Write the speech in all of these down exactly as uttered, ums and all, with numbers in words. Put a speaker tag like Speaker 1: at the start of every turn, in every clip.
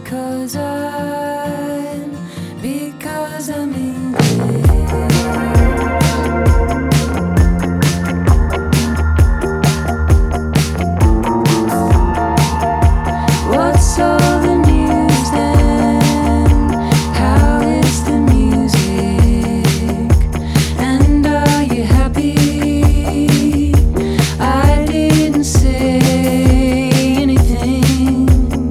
Speaker 1: because I'm, because I'm English. What's all the news then? How is the music? And are you happy? I didn't say anything.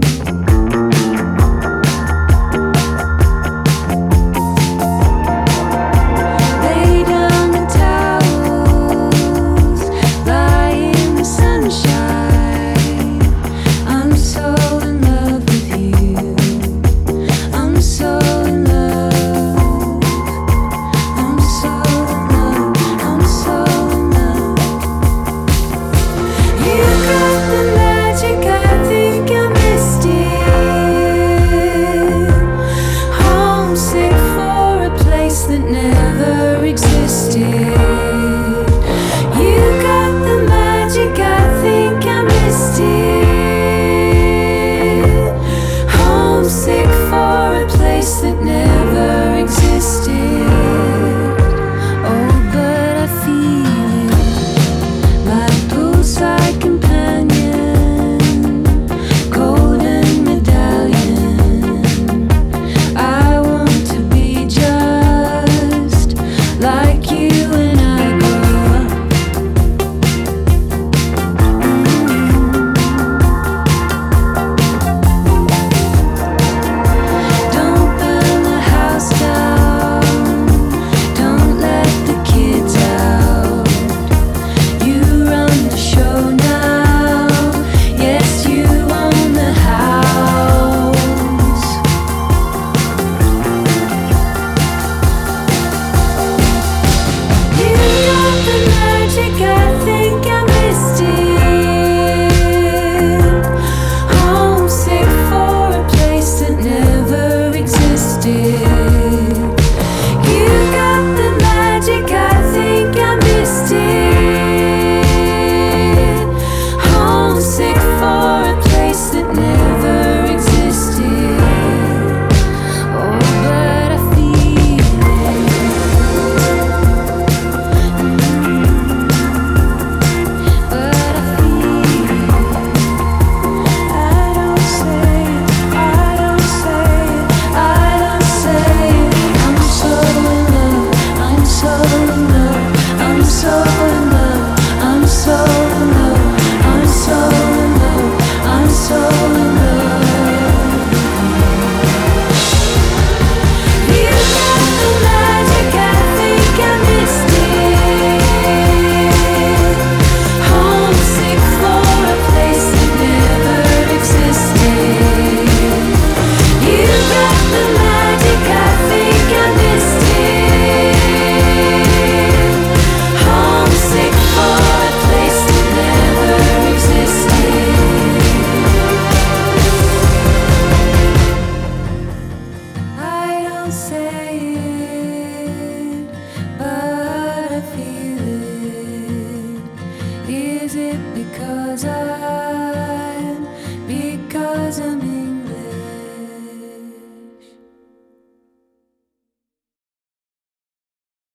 Speaker 1: Lay down the towels, lie in the sunshine. I'm so in love with you. I'm so in love. I'm so in love. I'm so in love. You got the magic, I think I missed it. Homesick for a place that never existed. You got the magic, I think I missed it. Homesick for a place that never existed. Oh, but I feel it, my poolside companion, golden medallion. I want to be just like you when I grow up. Don't burn the house down, don't let the kids out. You run the show now, yes, you own the house. You got the magic, I think I missed it. Homesick for a place that never existed. You got the magic, I think I missed it. Homesick for a place that never existed. Oh, but I feel it. But I feel it. I don't say it, I don't say it, I don't say it. I'm so in love, I'm so in love, I'm so in love, I'm so in love, I'm so in love, I'm so in love. You got the magic, I think I missed it. Homesick for a place that never existed. You got the magic, I think I missed it. Homesick for a place that never existed. I don't say it, but I feel it. Is it because I'm, because I'm English?